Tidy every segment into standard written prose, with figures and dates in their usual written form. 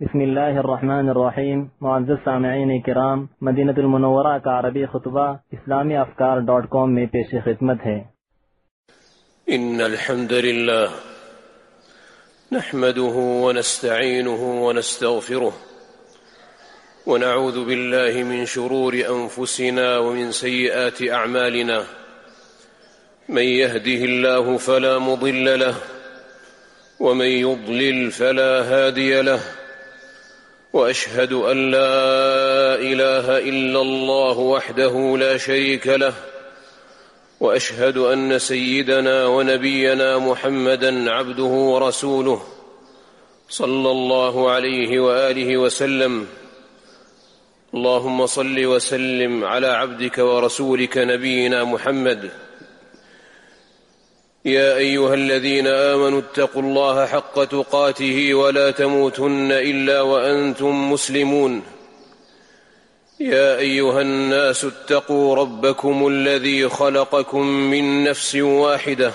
بسم الله الرحمن الرحیم. معزز سامعین کرام، مدینہ المنورہ کا عربی خطبہ اسلامی افکار.com میں پیش خدمت ہے. إن الحمد لله نحمده ونستعينه ونستغفره ونعوذ بالله من شرور أنفسنا ومن سيئات أعمالنا. من يهده الله فلا مضل له ومن يضلل فلا هادي له، وأشهد أن لا إله إلا الله وحده لا شريك له، وأشهد أن سيدنا ونبينا محمدًا عبده ورسوله صلى الله عليه وآله وسلم. اللهم صل وسلم على عبدك ورسولك نبينا محمد. يا أيها الذين آمنوا اتقوا الله حق تقاته ولا تموتن إلا وأنتم مسلمون. يا أيها الناس اتقوا ربكم الذي خلقكم من نفس واحدة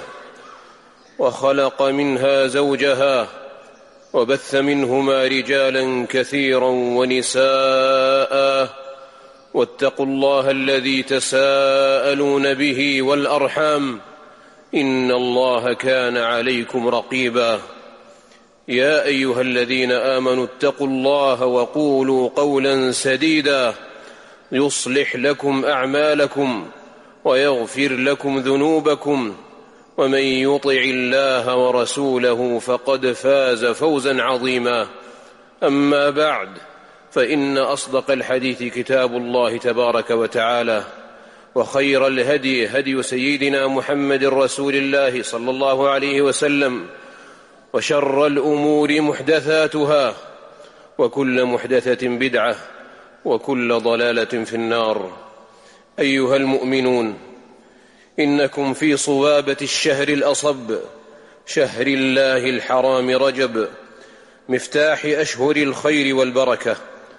وخلق منها زوجها وبث منهما رجالا كثيرا ونساء، واتقوا الله الذي تساءلون به والأرحام إن الله كان عليكم رقيبا. يا أيها الذين آمنوا اتقوا الله وقولوا قولا سديدا يصلح لكم أعمالكم ويغفر لكم ذنوبكم، ومن يطع الله ورسوله فقد فاز فوزا عظيما. أما بعد، فإن أصدق الحديث كتاب الله تبارك وتعالى، وخير الهدي هدي سيدنا محمد رسول الله صلى الله عليه وسلم، وشر الأمور محدثاتها، وكل محدثة بدعة، وكل ضلالة في النار. أيها المؤمنون، إنكم في صوابة الشهر الأصب، شهر الله الحرام رجب، مفتاح أشهر الخير والبركة،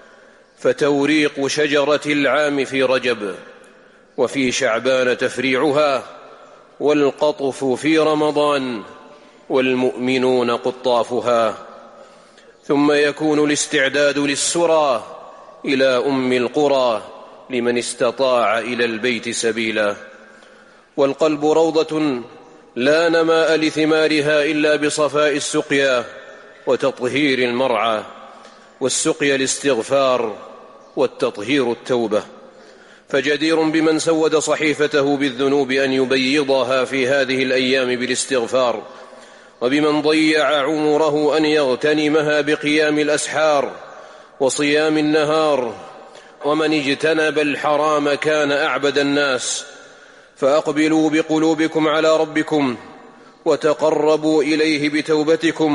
فتوريق شجرة العام في رجب، وفي شعبان تفريعها، والقطف في رمضان، والمؤمنون قطافها. ثم يكون الاستعداد للسرى إلى أم القرى لمن استطاع إلى البيت سبيلا. والقلب روضة لا نماء لثمارها إلا بصفاء السقيا وتطهير المرعى، والسقيا الاستغفار والتطهير التوبة. فجدير بمن سود صحيفته بالذنوب أن يبيضها في هذه الأيام بالاستغفار، وبمن ضيع عمره أن يغتنمها بقيام الأسحار وصيام النهار. ومن اجتنب الحرام كان أعبد الناس. فأقبلوا بقلوبكم على ربكم، وتقربوا إليه بتوبتكم،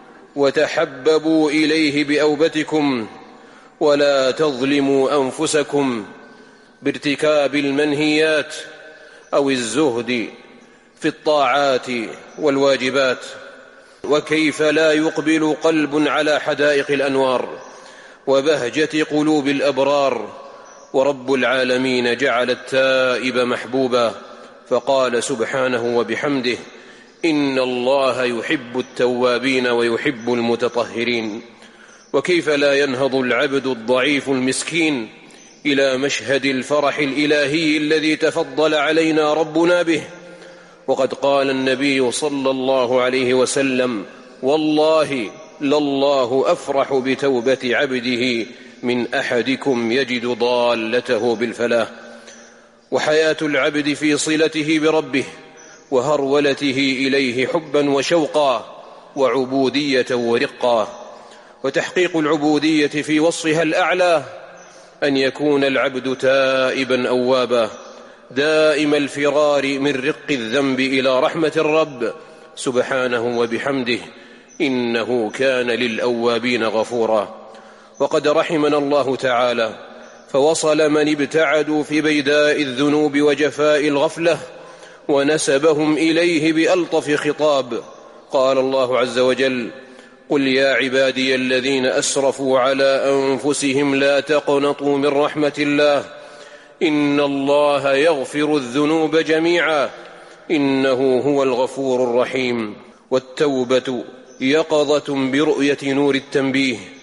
وتحببوا إليه بأوبتكم، ولا تظلموا أنفسكم بارتكاب المنهيات أو الزهد في الطاعات والواجبات. وكيف لا يقبل قلب على حدائق الأنوار وبهجة قلوب الأبرار؟ ورب العالمين جعل التائب محبوبا، فقال سبحانه وبحمده: إن الله يحب التوابين ويحب المتطهرين. وكيف لا ينهض العبد الضعيف المسكين إلى مشهد الفرح الإلهي الذي تفضل علينا ربنا به؟ وقد قال النبي صلى الله عليه وسلم: والله لله أفرح بتوبة عبده من أحدكم يجد ضالته بالفلاح. وحياة العبد في صلته بربه وهرولته إليه حبا وشوقا وعبودية ورقا. وتحقيق العبودية في وصفها الأعلى أن يكون العبد تائبا أوابا، دائم الفرار من رق الذنب إلى رحمة الرب سبحانه وبحمده، إنه كان للأوابين غفورا. وقد رحمنا الله تعالى فوصل من ابتعدوا في بيداء الذنوب وجفاء الغفلة ونسبهم إليه بألطف خطاب. قال الله عز وجل: قل يا عبادي الذين أسرفوا على أنفسهم لا تقنطوا من رحمة الله إن الله يغفر الذنوب جميعا إنه هو الغفور الرحيم. والتوبة يقظة برؤية نور التنبيه،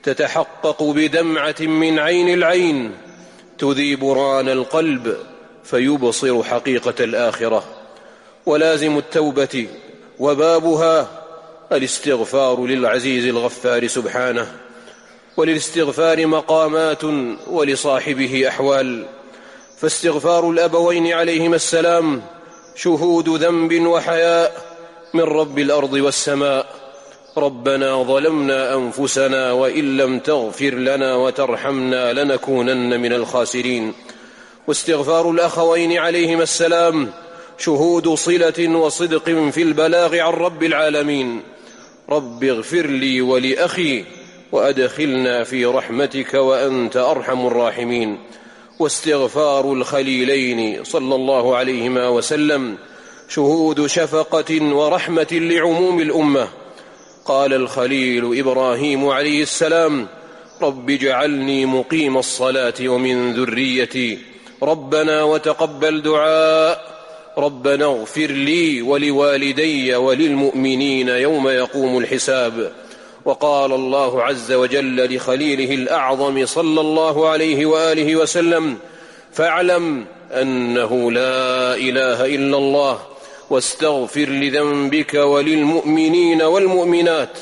تتحقق بدمعة من عين العين تذيب ران القلب فيبصر حقيقة الآخرة. ولازم التوبة وبابها الاستغفار للعزيز الغفار سبحانه، وللاستغفار مقامات ولصاحبه أحوال. فاستغفار الأبوين عليهما السلام شهود ذنب وحياء من رب الأرض والسماء: ربنا ظلمنا أنفسنا وإن لم تغفر لنا وترحمنا لنكونن من الخاسرين. واستغفار الأخوين عليهما السلام شهود صلة وصدق في البلاغ عن رب العالمين: رب اغفر لي ولأخي وأدخلنا في رحمتك وأنت أرحم الراحمين. واستغفار الخليلين صلى الله عليهما وسلم شهود شفقة ورحمة لعموم الأمة. قال الخليل إبراهيم عليه السلام: رب اجعلني مقيم الصلاة ومن ذريتي ربنا وتقبل دعاء ربنا اغفر لي ولوالدي وللمؤمنين يوم يقوم الحساب. وقال الله عز وجل لخليله الأعظم صلى الله عليه وآله وسلم: فاعلم أنه لا إله إلا الله واستغفر لذنبك وللمؤمنين والمؤمنات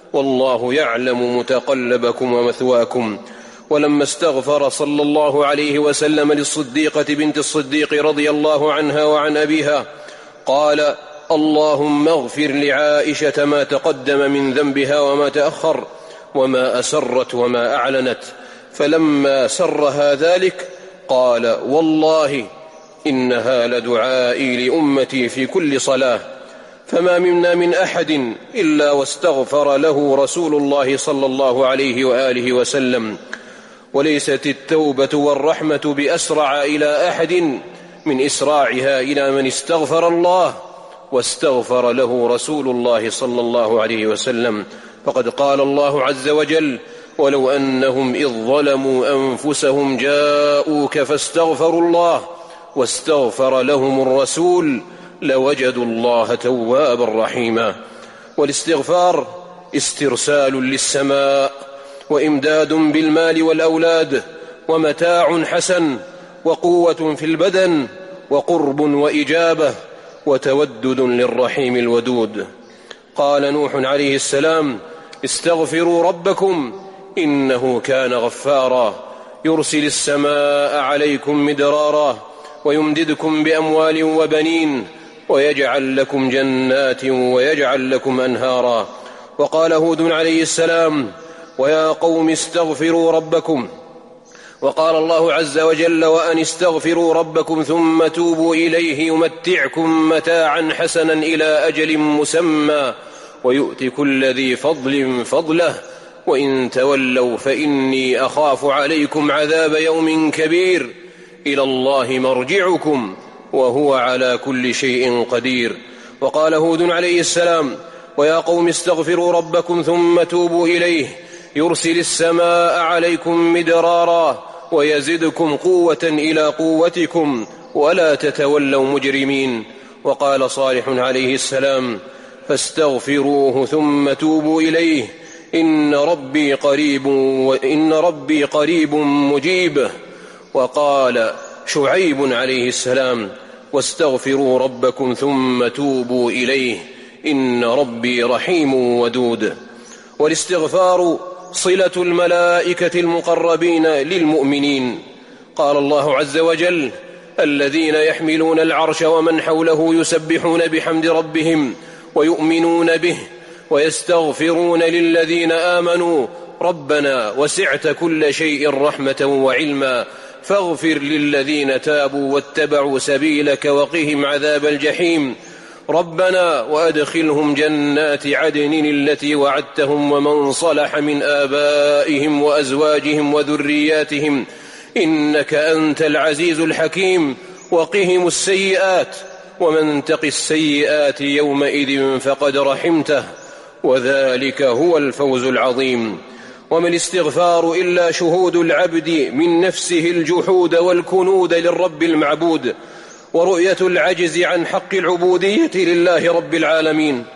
والله يعلم متقلبكم ومثواكم. ولما استغفر صلى الله عليه وسلم للصديقة بنت الصديق رضي الله عنها وعن أبيها قال: اللهم اغفر لعائشة ما تقدم من ذنبها وما تأخر وما أسرت وما أعلنت. فلما سرها ذلك قال: والله إنها لدعائي لأمتي في كل صلاة. فما منا من أحد إلا واستغفر له رسول الله صلى الله عليه وآله وسلم. وليست التوبة والرحمة بأسرع إلى أحد من إسراعها إلى من استغفر الله واستغفر له رسول الله صلى الله عليه وسلم. فقد قال الله عز وجل: ولو أنهم إذ ظلموا أنفسهم جاءوك فاستغفروا الله واستغفر لهم الرسول لوجدوا الله توابا رحيما. والاستغفار استرسال للسماء وإمداد بالمال والأولاد ومتاع حسن وقوة في البدن وقرب وإجابة وتودد للرحيم الودود. قال نوح عليه السلام: استغفروا ربكم إنه كان غفارا يرسل السماء عليكم مدرارا ويمددكم بأموال وبنين ويجعل لكم جنات ويجعل لكم أنهارا. وقال هود عليه السلام: ويا قوم استغفروا ربكم. وقال الله عز وجل: وأن استغفروا ربكم ثم توبوا إليه يمتعكم متاعا حسنا إلى أجل مسمى ويؤتي كل ذي فضل فضله وإن تولوا فإني أخاف عليكم عذاب يوم كبير إلى الله مرجعكم وهو على كل شيء قدير. وقال هود عليه السلام: ويا قوم استغفروا ربكم ثم توبوا إليه يرسل السماء عليكم مدرارا ويزدكم قوة إلى قوتكم ولا تتولوا مجرمين. وقال صالح عليه السلام: فاستغفروه ثم توبوا إليه إن ربي قريب مجيب. وقال شعيب عليه السلام: واستغفروا ربكم ثم توبوا إليه إن ربي رحيم ودود. والاستغفار صلة الملائكة المقربين للمؤمنين. قال الله عز وجل: الذين يحملون العرش ومن حوله يسبحون بحمد ربهم ويؤمنون به ويستغفرون للذين آمنوا ربنا وسعت كل شيء رحمة وعلما فاغفر للذين تابوا واتبعوا سبيلك وقهم عذاب الجحيم ربنا وأدخلهم جنات عدن التي وعدتهم ومن صلح من آبائهم وأزواجهم وذرياتهم إنك أنت العزيز الحكيم وقهم السيئات ومن تق السيئات يومئذ فقد رحمته وذلك هو الفوز العظيم. وما الاستغفار إلا شهود العبد من نفسه الجحود والكنود للرب المعبود ورؤية العجز عن حق العبودية لله رب العالمين،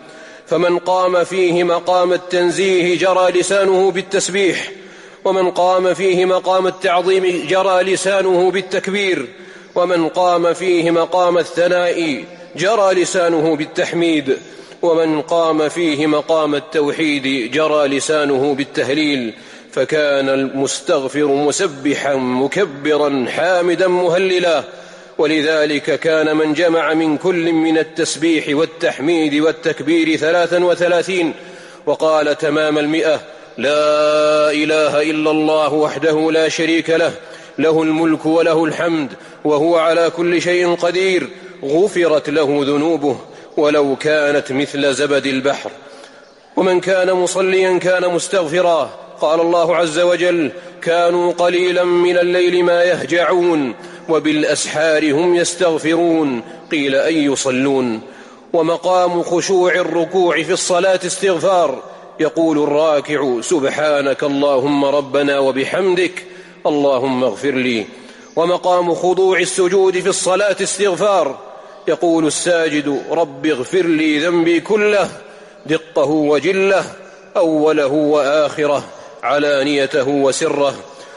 فمن قام فيه مقام التنزيه جرى لسانه بالتسبيح، ومن قام فيه مقام التعظيم جرى لسانه بالتكبير، ومن قام فيه مقام الثناء جرى لسانه بالتحميد، ومن قام فيه مقام التوحيد جرى لسانه بالتهليل. فكان المستغفر مسبحا مكبرا حامدا مهللا. ولذلك كان من جمع من كل من التسبيح والتحميد والتكبير 33 وقال تمام 100: لا إله إلا الله وحده لا شريك له، له الملك وله الحمد وهو على كل شيء قدير، غفرت له ذنوبه ولو كانت مثل زبد البحر. ومن كان مصليا كان مستغفرا. قال الله عز وجل: كانوا قليلا من الليل ما يهجعون وبالأسحار هم يستغفرون. قيل أي يصلون. ومقام خشوع الركوع في الصلاة استغفار. يقول الراكع: سبحانك اللهم ربنا وبحمدك اللهم اغفر لي. ومقام خضوع السجود في الصلاة استغفار. يقول الساجد: رب اغفر لي ذنبي كله، دقه وجله، أوله وآخره، علانيته وسره.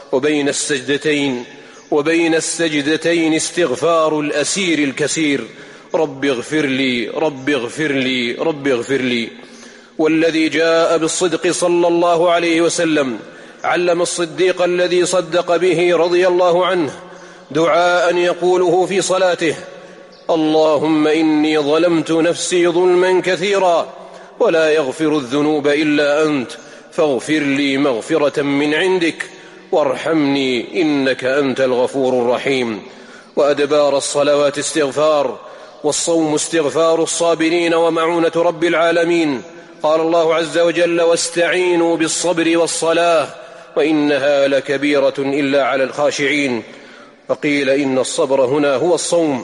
وبين السجدتين استغفار الأسير الكثير: رب اغفر لي، رب اغفر لي، رب اغفر لي. والذي جاء بالصدق صلى الله عليه وسلم علم الصديق الذي صدق به رضي الله عنه دعاء يقوله في صلاته: اللهم إني ظلمت نفسي ظلما كثيرا ولا يغفر الذنوب إلا أنت، فاغفر لي مغفرة من عندك وارحمني إنك أنت الغفور الرحيم. وأدبار الصلوات استغفار. والصوم استغفار الصابرين ومعونة رب العالمين. قال الله عز وجل: واستعينوا بالصبر والصلاة وإنها لكبيرة إلا على الخاشعين. فقيل إن الصبر هنا هو الصوم،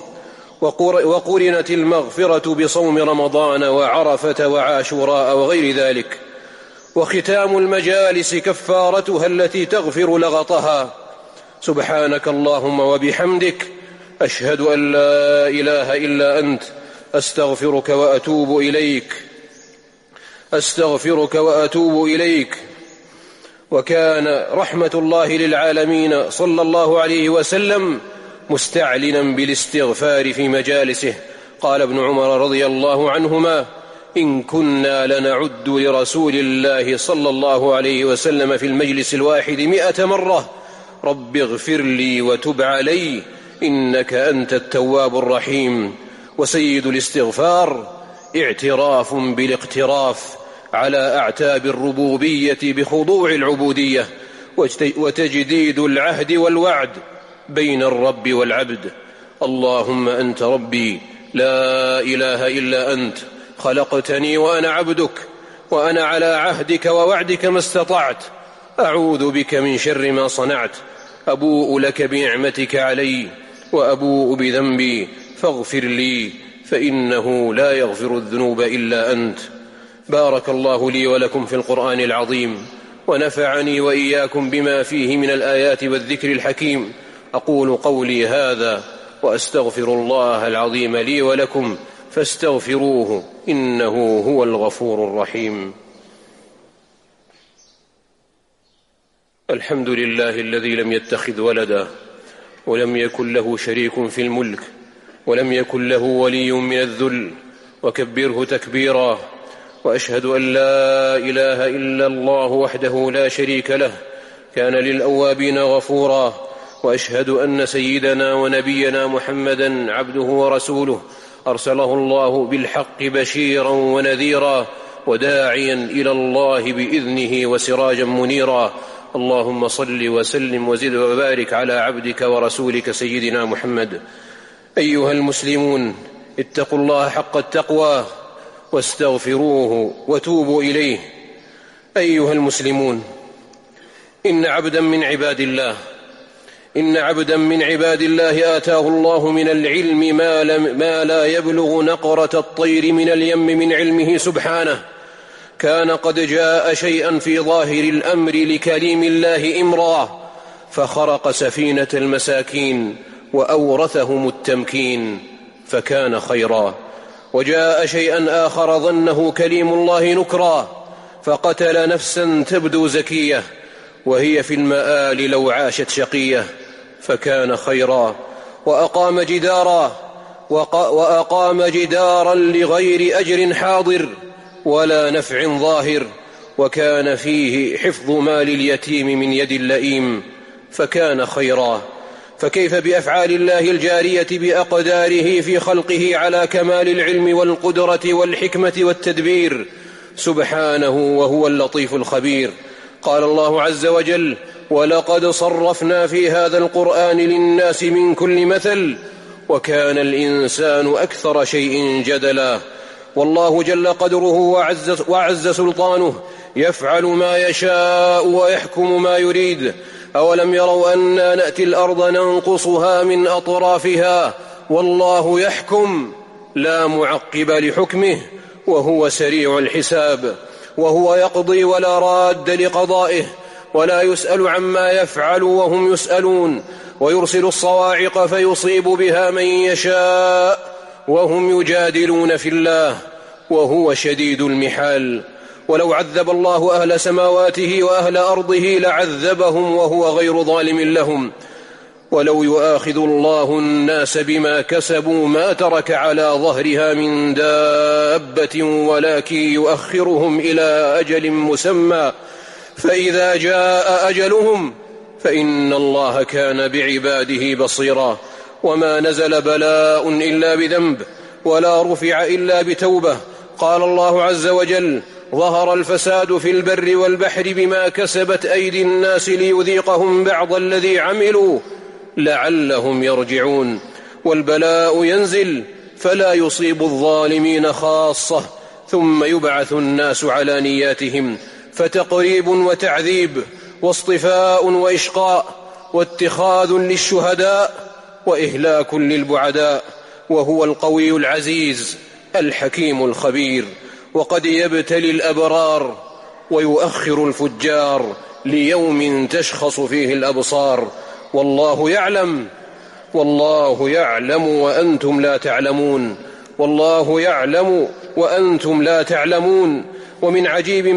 وقرنت المغفرة بصوم رمضان وعرفة وعاشوراء وغير ذلك. وختام المجالس كفارتها التي تغفر لغطها: سبحانك اللهم وبحمدك أشهد أن لا إله إلا أنت أستغفرك وأتوب إليك، أستغفرك وأتوب إليك. وكان رحمة الله للعالمين صلى الله عليه وسلم مستعلنا بالاستغفار في مجالسه. قال ابن عمر رضي الله عنهما: إن كنا لنعد لرسول الله صلى الله عليه وسلم في المجلس الواحد 100 مرة: رب اغفر لي وتب علي إنك أنت التواب الرحيم. وسيد الاستغفار اعتراف بالاقتراف على أعتاب الربوبية بخضوع العبودية، وتجديد العهد والوعد بين الرب والعبد. اللهم أنت ربي لا إله إلا أنت، خلقتني وأنا عبدك، وأنا على عهدك ووعدك ما استطعت، أعوذ بك من شر ما صنعت، أبوء لك بنعمتك علي وأبوء بذنبي فاغفر لي فإنه لا يغفر الذنوب إلا أنت. بارك الله لي ولكم في القرآن العظيم، ونفعني وإياكم بما فيه من الآيات والذكر الحكيم. أقول قولي هذا وأستغفر الله العظيم لي ولكم فاستغفروه إنه هو الغفور الرحيم. الحمد لله الذي لم يتخذ ولدا ولم يكن له شريك في الملك ولم يكن له ولي من الذل، وكبره تكبيرا. وأشهد أن لا إله إلا الله وحده لا شريك له كان للأوابين غفورا. وأشهد أن سيدنا ونبينا محمدا عبده ورسوله أرسله الله بالحق بشيرا ونذيرا وداعيا إلى الله بإذنه وسراجا منيرا. اللهم صل وسلم وزد وبارك على عبدك ورسولك سيدنا محمد. أيها المسلمون، اتقوا الله حق التقوى واستغفروه وتوبوا إليه. أيها المسلمون، إن عبدا من عباد الله آتاه الله من العلم ما لا يبلغ نقرة الطير من اليم من علمه سبحانه. كان قد جاء شيئا في ظاهر الأمر لكليم الله إمرا، فخرق سفينة المساكين وأورثهم التمكين فكان خيرا. وجاء شيئا آخر ظنه كليم الله نكرا، فقتل نفسا تبدو زكية وهي في المآل لو عاشت شقية، فكان خيرا. وأقام جدارا لغير أجر حاضر ولا نفع ظاهر، وكان فيه حفظ مال اليتيم من يد اللئيم، فكان خيرا. فكيف بأفعال الله الجارية بأقداره في خلقه على كمال العلم والقدرة والحكمة والتدبير سبحانه، وهو اللطيف الخبير. قال الله عز وجل: ولقد صرفنا في هذا القرآن للناس من كل مثل وكان الإنسان أكثر شيء جدلا. والله جل قدره وعز سلطانه يفعل ما يشاء ويحكم ما يريد. أولم يروا أنا نأتي الأرض ننقصها من أطرافها والله يحكم لا معقب لحكمه وهو سريع الحساب. وهو يقضي ولا راد لقضائه ولا يسأل عما يفعل وهم يسألون، ويرسل الصواعق فيصيب بها من يشاء وهم يجادلون في الله وهو شديد المحال. ولو عذب الله أهل سماواته وأهل أرضه لعذبهم وهو غير ظالم لهم. ولو يؤاخذ الله الناس بما كسبوا ما ترك على ظهرها من دابة ولكن يؤخرهم إلى أجل مسمى، فإذا جاء أجلهم فإن الله كان بعباده بصيرا. وما نزل بلاء إلا بذنب ولا رفع إلا بتوبة. قال الله عز وجل: ظهر الفساد في البر والبحر بما كسبت أيدي الناس ليذيقهم بعض الذي عملوا لعلهم يرجعون. والبلاء ينزل فلا يصيب الظالمين خاصة، ثم يبعث الناس على نياتهم، فتقريب وتعذيب واصطفاء وإشقاء واتخاذ للشهداء وإهلاك للبعداء. وهو القوي العزيز الحكيم الخبير. وقد يبتلي الأبرار ويؤخر الفجار ليوم تشخص فيه الأبصار. والله يعلم وأنتم لا تعلمون. والله يعلم وأنتم لا تعلمون. ومن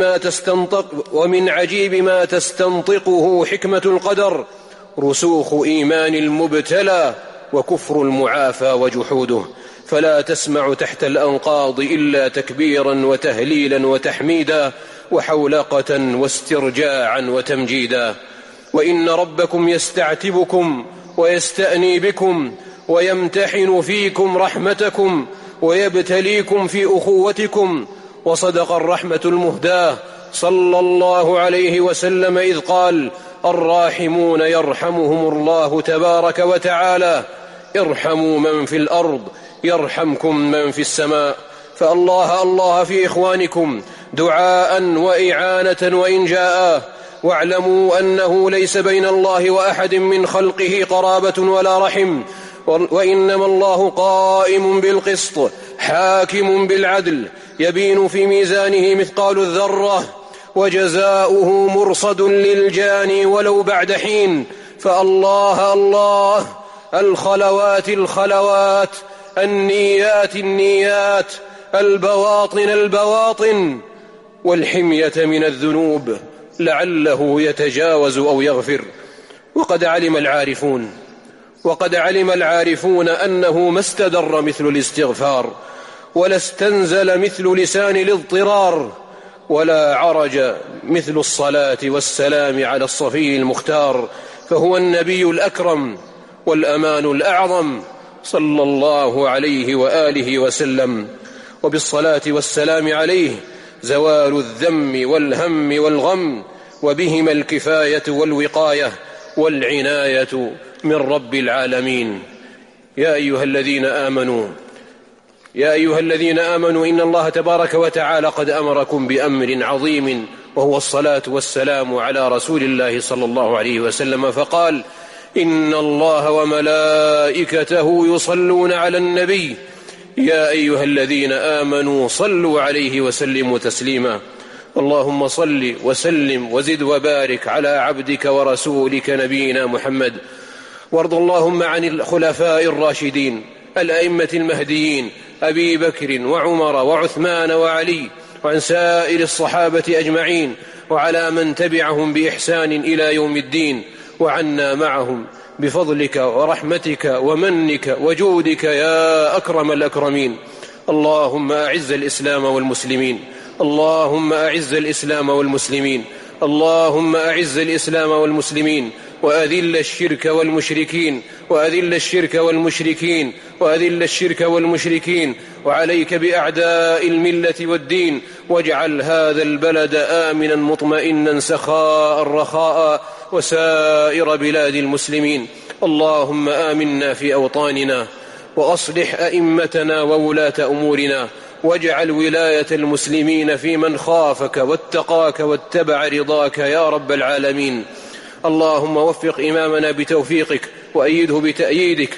عجيب ما تستنطقه حكمة القدر رسوخ إيمان المبتلى وكفر المعافى وجحوده، فلا تسمع تحت الأنقاض إلا تكبيرا وتهليلا وتحميدا وحولقة واسترجاعا وتمجيدا. وإن ربكم يستعتبكم ويستأني بكم ويمتحن فيكم رحمتكم ويبتليكم في أخوتكم. وصدق الرحمة المهداة صلى الله عليه وسلم إذ قال: الراحمون يرحمهم الله تبارك وتعالى، ارحموا من في الأرض يرحمكم من في السماء. فالله الله في إخوانكم دعاء وإعانة وإن جاء. واعلموا أنه ليس بين الله وأحد من خلقه قرابة ولا رحم، وإنما الله قائم بالقسط حاكم بالعدل، يبين في ميزانه مثقال الذرة، وجزاؤه مرصد للجاني ولو بعد حين. فالله الله، الخلوات الخلوات، النيات النيات، البواطن البواطن، والحمية من الذنوب لعله يتجاوز أو يغفر. وقد علم العارفون أنه ما استدر مثل الاستغفار، ولا استنزل مثل لسان الاضطرار، ولا عرج مثل الصلاة والسلام على الصفي المختار، فهو النبي الأكرم والأمان الأعظم صلى الله عليه وآله وسلم. وبالصلاة والسلام عليه زوال الذم والهم والغم، وبهما الكفاية والوقاية والعناية من رب العالمين. يا أيها الذين آمنوا إن الله تبارك وتعالى قد أمركم بأمر عظيم، وهو الصلاة والسلام على رسول الله صلى الله عليه وسلم، فقال: إن الله وملائكته يصلون على النبي يا أيها الذين آمنوا صلوا عليه وسلموا تسليما. اللهم صل وسلم وزد وبارك على عبدك ورسولك نبينا محمد. وارض اللهم عن الخلفاء الراشدين الأئمة المهديين أبي بكر وعمر وعثمان وعلي، وعن سائر الصحابة أجمعين، وعلى من تبعهم بإحسان إلى يوم الدين، وعنا معهم بفضلك ورحمتك ومنك وجودك يا أكرم الأكرمين. اللهم أعز الإسلام والمسلمين، اللهم أعز الإسلام والمسلمين، اللهم أعز الإسلام والمسلمين، وأذل الشرك والمشركين، وأذل الشرك والمشركين، وأذل الشرك والمشركين، وعليك بأعداء الملة والدين، واجعل هذا البلد آمنا مطمئنا سخاء رخاء، وسائر بلاد المسلمين. اللهم آمنا في أوطاننا، وأصلح أئمتنا وولاة أمورنا، واجعل ولاية المسلمين في من خافك واتقاك واتبع رضاك يا رب العالمين. اللهم وفق إمامنا بتوفيقك، وأيده بتأييدك.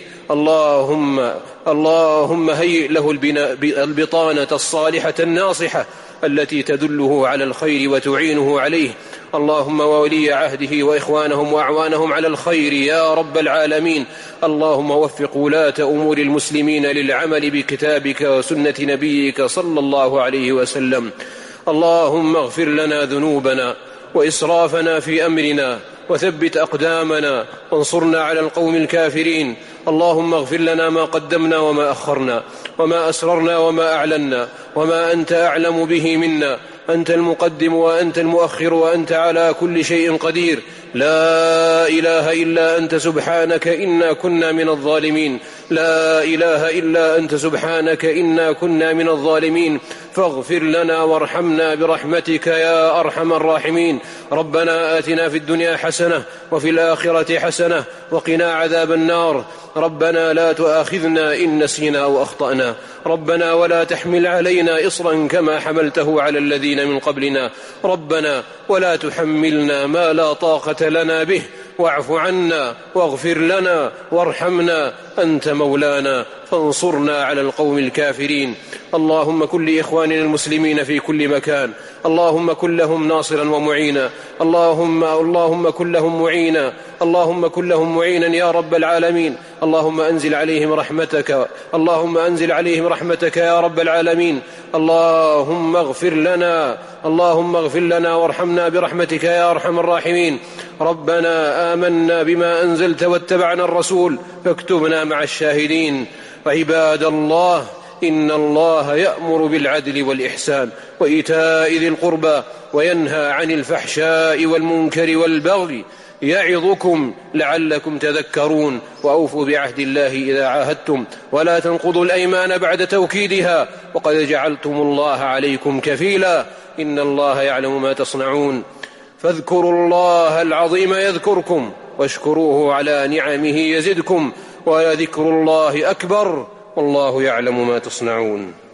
اللهم هيئ له البطانة الصالحة الناصحة التي تدله على الخير وتعينه عليه. اللهم وولي عهده وإخوانهم وأعوانهم على الخير يا رب العالمين. اللهم وفق ولاة أمور المسلمين للعمل بكتابك وسنة نبيك صلى الله عليه وسلم. اللهم اغفر لنا ذنوبنا وإسرافنا في أمرنا، وثبت أقدامنا، وانصرنا على القوم الكافرين. اللهم اغفر لنا ما قدمنا وما أخرنا، وما أسررنا وما أعلنا، وما أنت أعلم به منا. أنت المقدم وأنت المؤخر، وأنت على كل شيء قدير. لا إله إلا أنت سبحانك إنا كنا من الظالمين. لا إله إلا أنت سبحانك إنا كنا من الظالمين. فاغفر لنا وارحمنا برحمتك يا أرحم الراحمين. ربنا آتنا في الدنيا حسنة وفي الآخرة حسنة وقنا عذاب النار. ربنا لا تؤاخذنا إن نسينا أو أخطأنا. ربنا ولا تحمل علينا إصرا كما حملته على الذين من قبلنا. ربنا ولا تحملنا ما لا طاقة لنا به. واعف عنا واغفر لنا وارحمنا، أنت مولانا فانصرنا على القوم الكافرين. اللهم كن لإخواننا المسلمين في كل مكان، اللهم كن لهم ناصرا ومعينا، اللهم كن لهم معينا، اللهم كن لهم معينا يا رب العالمين. اللهم أنزل عليهم رحمتك، اللهم أنزل عليهم رحمتك يا رب العالمين. اللهم اغفر لنا وارحمنا برحمتك يا أرحم الراحمين. ربنا آمنا بما أنزلت واتبعنا الرسول فاكتبنا مع الشاهدين. عباد الله، إن الله يأمر بالعدل والإحسان وإيتاء ذي القربى، وينهى عن الفحشاء والمنكر والبغي، يعظكم لعلكم تذكرون. وأوفوا بعهد الله إذا عاهدتم، ولا تنقضوا الأيمان بعد توكيدها، وقد جعلتم الله عليكم كفيلا، إن الله يعلم ما تصنعون. فاذكروا الله العظيم يذكركم، واشكروه على نعمه يزدكم، ولذكر الله أكبر، والله يعلم ما تصنعون.